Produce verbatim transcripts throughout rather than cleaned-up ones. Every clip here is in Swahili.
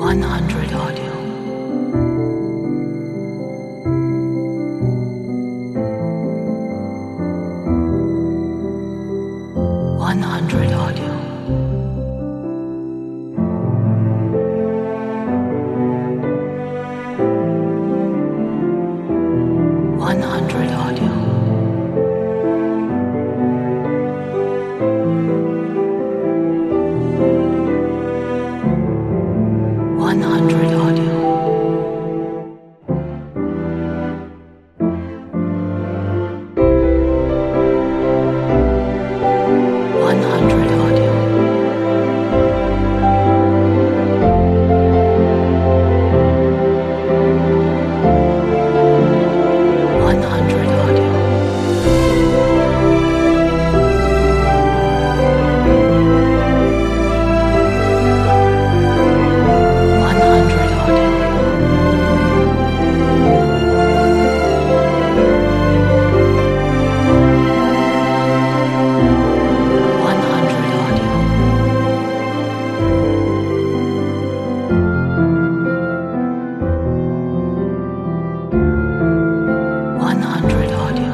one hundred audio. one hundred audio. one hundred audio. one hundred audio. one hundred audio. one hundred audio. one hundred audio. one hundred audio. one hundred audio.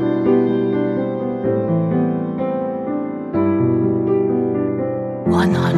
one hundred